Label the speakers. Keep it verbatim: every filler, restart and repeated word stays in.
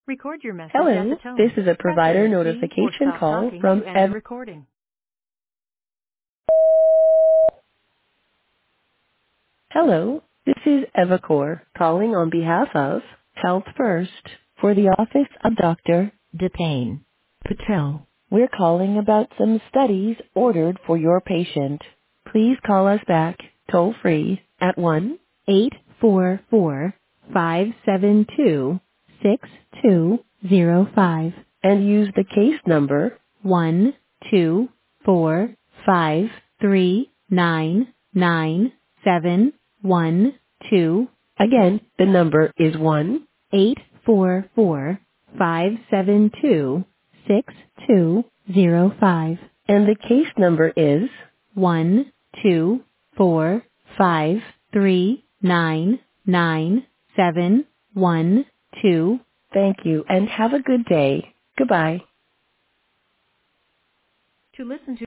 Speaker 1: Record your message at the
Speaker 2: Hello, this
Speaker 1: tone.
Speaker 2: is a
Speaker 1: Press the
Speaker 2: provider
Speaker 1: at key or
Speaker 2: notification
Speaker 1: stop
Speaker 2: call
Speaker 1: talking
Speaker 2: from
Speaker 1: to end the
Speaker 2: Ev.
Speaker 1: recording.
Speaker 2: Hello, this is Evacor calling on behalf of Health First for the office of Doctor Depane Patel. We're calling about some studies ordered for your patient. Please call us back toll free at one eight four four five seven two six two zero five and use the case number one two four five three nine nine seven one two. Again, the number is one eight four four five seven two six two zero five, and the case number is one two four five three nine nine seven one two. Thank you and have a good day. Goodbye.
Speaker 1: To listen to